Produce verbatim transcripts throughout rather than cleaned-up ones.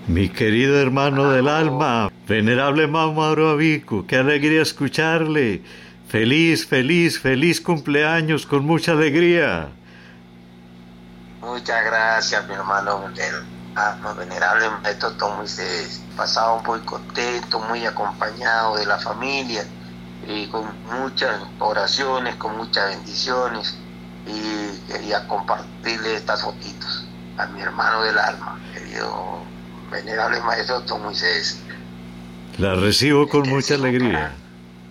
Mi querido hermano del Aló, alma, venerable Mamo Aroabicu, qué alegría escucharle. Feliz, feliz, feliz cumpleaños con mucha alegría. muchas gracias, mi hermano vener- ah, no, venerable maestro Tom Moisés. Pasado muy contento, muy acompañado de la familia y con muchas oraciones, con muchas bendiciones. Y quería compartirle estas fotitos a mi hermano del alma, querido venerable maestro Tom Moisés, La recibo el con que mucha designa alegría.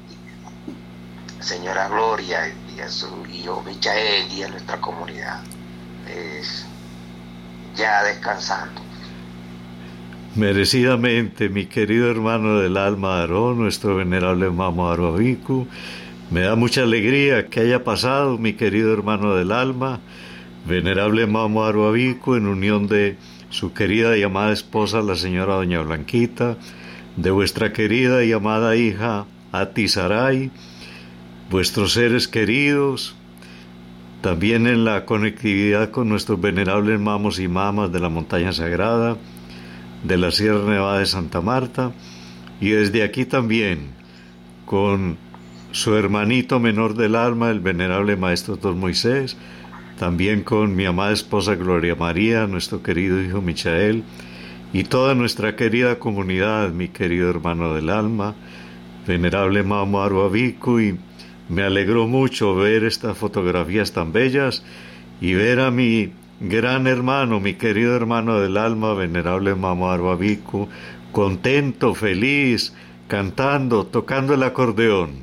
señora Gloria y a su hijo Michael y a nuestra comunidad. Es ya descansando. Merecidamente, mi querido hermano del alma Aarón, nuestro venerable Mamo Aroabicu, me da mucha alegría que haya pasado, mi querido hermano del alma, venerable Mamo Aroabicu, en unión de su querida y amada esposa, la señora doña Blanquita, de vuestra querida y amada hija Ati Saray, vuestros seres queridos, también en la conectividad con nuestros venerables mamos y mamas de la montaña sagrada, de la Sierra Nevada de Santa Marta, y desde aquí también con su hermanito menor del alma, el venerable maestro Don Moisés, también con mi amada esposa Gloria María, nuestro querido hijo Michael, y toda nuestra querida comunidad, mi querido hermano del alma, venerable Mamo Aroabicu, y me alegró mucho ver estas fotografías tan bellas y ver a mi gran hermano, mi querido hermano del alma, venerable Mamo Aroabicu, contento, feliz, cantando, tocando el acordeón.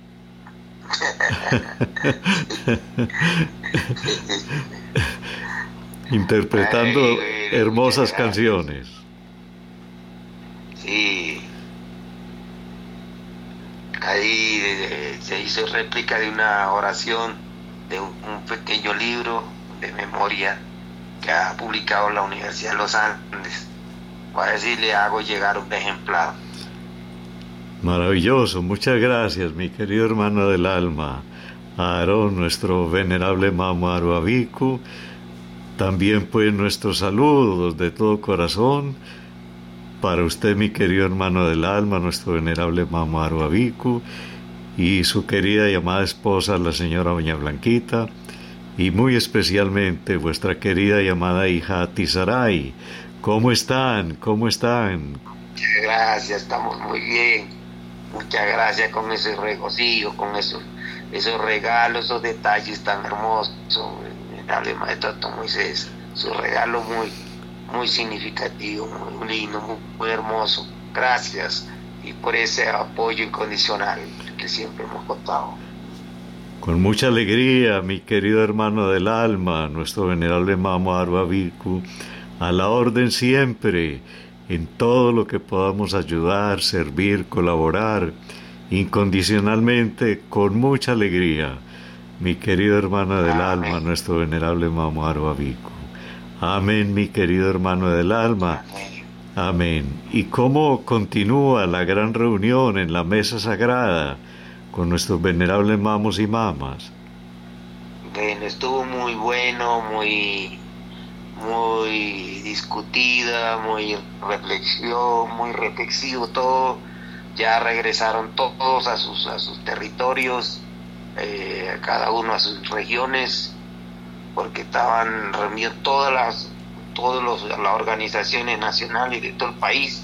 Ay, Interpretando bueno, muchas hermosas gracias. canciones. Sí, ahí eh, se hizo réplica de una oración de un, un pequeño libro de memoria que ha publicado la Universidad de los Andes. Voy a decir, le hago llegar un ejemplar. Maravilloso, muchas gracias, mi querido hermano del alma, Aarón, nuestro venerable Mamo Aroabicu. También pues nuestros saludos de todo corazón para usted, mi querido hermano del alma, nuestro venerable Mamo Aroabicu, y su querida y amada esposa, la señora doña Blanquita, y muy especialmente vuestra querida y amada hija Tisaray. ¿Cómo están? ¿Cómo están? Muchas gracias, estamos muy bien. Muchas gracias con ese regocijo, con esos, esos regalos, esos detalles tan hermosos. Dale, maestro Tom Moisés, su regalo muy, muy significativo, muy lindo, muy, muy hermoso. Gracias y por ese apoyo incondicional que siempre hemos contado. Con mucha alegría, mi querido hermano del alma, nuestro venerable Mamo Aroabicu, a la orden siempre, en todo lo que podamos ayudar, servir, colaborar, incondicionalmente, con mucha alegría, mi querido hermano del alma, Amén, nuestro venerable Mamo Aroabicu. Amén, mi querido hermano del alma. amén. Amén. ¿Y cómo continúa la gran reunión en la mesa sagrada con nuestros venerables mamos y mamas? Bueno, estuvo muy bueno, muy, muy discutida, muy reflexión, muy reflexivo todo. Ya regresaron todos a sus, a sus territorios, eh, cada uno a sus regiones, porque estaban reunidos todas las, todas los, las organizaciones nacionales de todo el país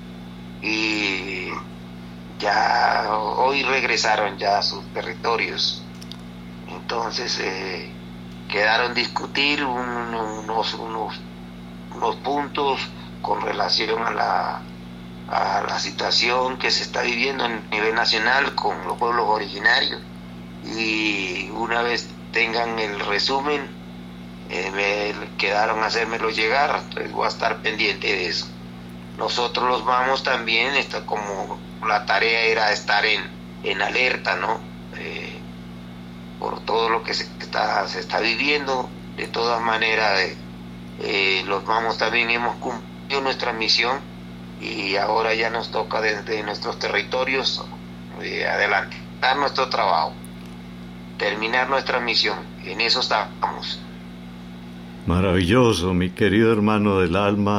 y ya hoy regresaron ya a sus territorios. Entonces eh, quedaron discutir un, unos, unos, unos puntos con relación a la, a la situación que se está viviendo a nivel nacional con los pueblos originarios. Y una vez tengan el resumen, eh, me quedaron a hacérmelo llegar, entonces voy a estar pendiente de eso. Nosotros los vamos también, está como la tarea era estar en, en alerta, ¿no? Eh, por todo lo que se está, se está viviendo. De todas maneras, eh, eh, los vamos también hemos cumplido nuestra misión y ahora ya nos toca desde nuestros territorios eh, adelantar nuestro trabajo, terminar nuestra misión. En eso estamos. Maravilloso, mi querido hermano del alma,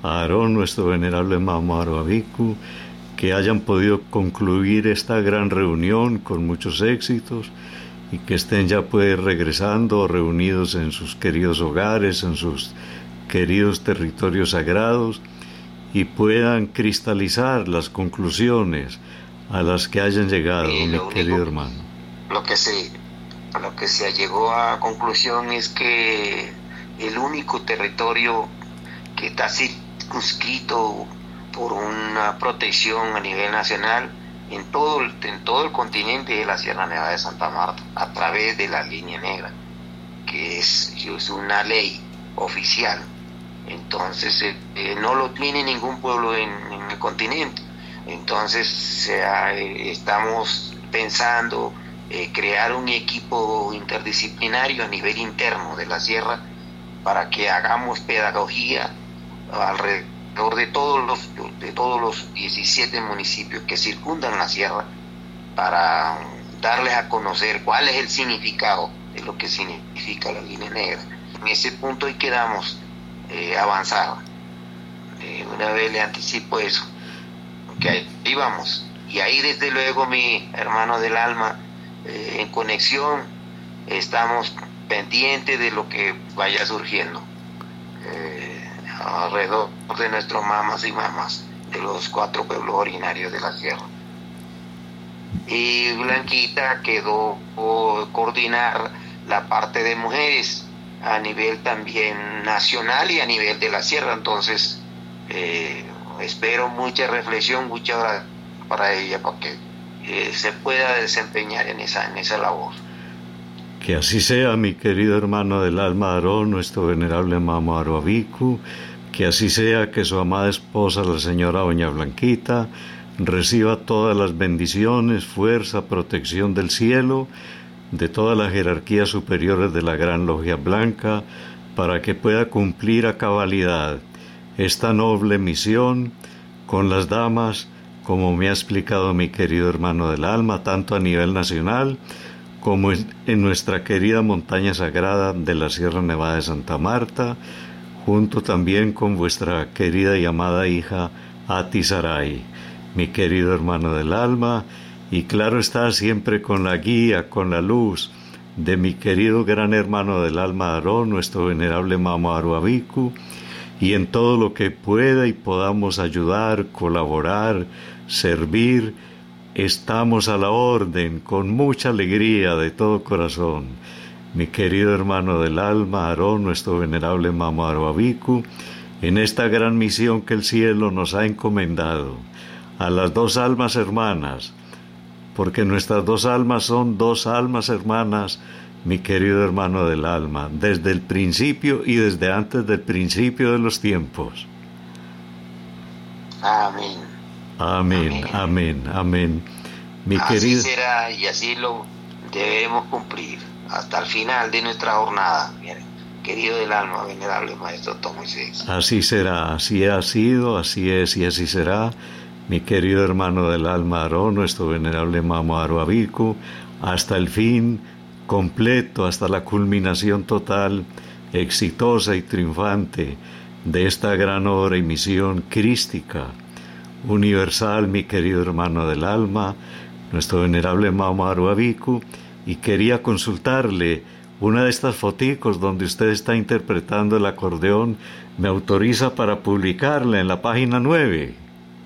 a Aarón, nuestro venerable Mamo Aruavicu, que hayan podido concluir esta gran reunión con muchos éxitos y que estén ya pues regresando reunidos en sus queridos hogares, en sus queridos territorios sagrados, y puedan cristalizar las conclusiones a las que hayan llegado, mi único, querido hermano. Lo que se, lo que se llegó a conclusión es que el único territorio que está circunscrito por una protección a nivel nacional en todo el, en todo el continente es la Sierra Nevada de Santa Marta, a través de la línea negra, que es, es una ley oficial. Entonces eh, eh, no lo tiene ningún pueblo en, en el continente. Entonces sea, eh, estamos pensando eh, crear un equipo interdisciplinario a nivel interno de la sierra para que hagamos pedagogía alrededor de todos los de todos los diecisiete municipios que circundan la sierra, para darles a conocer cuál es el significado de lo que significa la línea negra. En ese punto ahí quedamos eh, avanzar. Eh, una vez le anticipo eso, que ahí vamos. Y ahí desde luego, mi hermano del alma, eh, en conexión, estamos pendientes de lo que vaya surgiendo eh, alrededor de nuestros mamás y mamás de los cuatro pueblos originarios de la sierra. Y Blanquita quedó por coordinar la parte de mujeres a nivel también nacional y a nivel de la sierra. Entonces eh, espero mucha reflexión, mucha oración para ella, para que eh, se pueda desempeñar en esa, en esa labor. Que así sea, mi querido hermano del alma Aarón, nuestro venerable Mamo Aruavicu, que así sea, que su amada esposa, la señora doña Blanquita, reciba todas las bendiciones, fuerza, protección del cielo, de todas las jerarquías superiores de la Gran Logia Blanca, para que pueda cumplir a cabalidad esta noble misión con las damas, como me ha explicado mi querido hermano del alma, tanto a nivel nacional como en nuestra querida montaña sagrada de la Sierra Nevada de Santa Marta, junto también con vuestra querida y amada hija Ati Saray, mi querido hermano del alma, y claro está, siempre con la guía, con la luz de mi querido gran hermano del alma Aarón, nuestro venerable Mamo Aruavicu, y en todo lo que pueda y podamos ayudar, colaborar, servir, estamos a la orden, con mucha alegría de todo corazón. Mi querido hermano del alma Aarón, nuestro venerable Mamo Aruavicu, en esta gran misión que el cielo nos ha encomendado a las dos almas hermanas, porque nuestras dos almas son dos almas hermanas, mi querido hermano del alma, desde el principio y desde antes del principio de los tiempos. Amén. Amén, amén, amén. amén. Mi así querido... será, y así lo debemos cumplir hasta el final de nuestra jornada, querido del alma, venerable Maestro Don Moisés. Así será, así ha sido, así es y así será. Mi querido hermano del alma Aarón, nuestro venerable Mamo Aruavicu, hasta el fin completo, hasta la culminación total, exitosa y triunfante de esta gran obra y misión crística, universal, mi querido hermano del alma, nuestro venerable Mamo Aruavicu, y quería consultarle una de estas foticos donde usted está interpretando el acordeón. ¿Me autoriza para publicarla en la página nueve?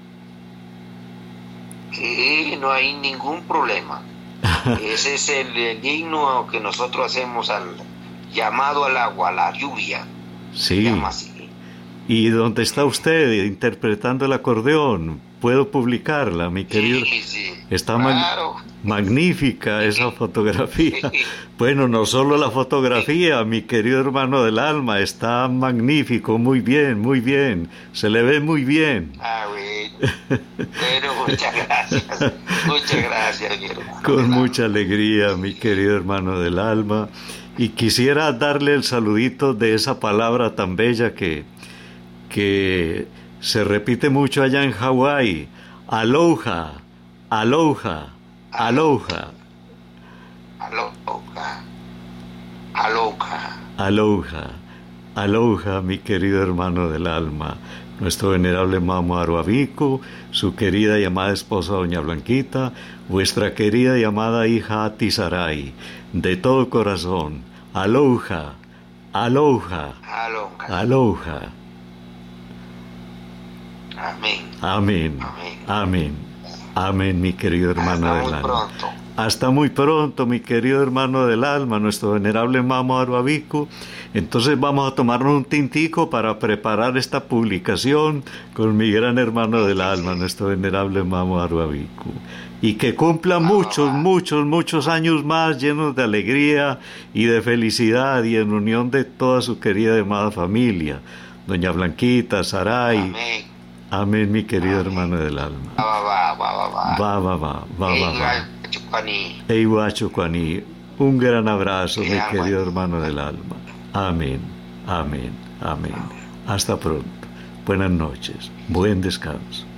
Sí, no hay ningún problema. Ese es el, el himno que nosotros hacemos al llamado al agua, a la lluvia. Sí. Se llama así. ¿Y dónde está usted interpretando el acordeón? ¿Puedo publicarla, mi querido? Sí, sí. Está claro. mag- magnífica esa fotografía. Bueno, no solo la fotografía, mi querido hermano del alma, está magnífico, muy bien, muy bien. Se le ve muy bien. Ah, bueno. Bueno, muchas gracias. Muchas gracias, mi hermano. Con mucha alegría, mi querido hermano del alma. Y quisiera darle el saludito de esa palabra tan bella que, que se repite mucho allá en Hawái. Aloha, aloha, aloha. Aloha. Aloha. Aloha. Aloha, mi querido hermano del alma, nuestro venerable Mamo Aruaviku, su querida y amada esposa Doña Blanquita, vuestra querida y amada hija Atisaray, de todo corazón, aloha, aloha, Aloha. aloha. Amén. Amén, Amén. amén, amén, mi querido hermano Hasta del muy alma. pronto. Hasta muy pronto, mi querido hermano del alma, nuestro venerable Mamo Aruaviku. Entonces vamos a tomarnos un tintico para preparar esta publicación con mi gran hermano del alma, nuestro venerable Mamo Aruaviku. Y que cumpla muchos, muchos, muchos años más llenos de alegría y de felicidad y en unión de toda su querida y amada familia. Doña Blanquita, Saray. Amén. Amén, mi querido Amén. hermano del alma. Va, va, va, va, va. Va, va, va, va, va, va. Ey, Chupani. Eiwacho Kwani, un gran abrazo, Te mi amo. querido hermano del alma. Amén, amén, amén. Hasta pronto. Buenas noches, buen descanso.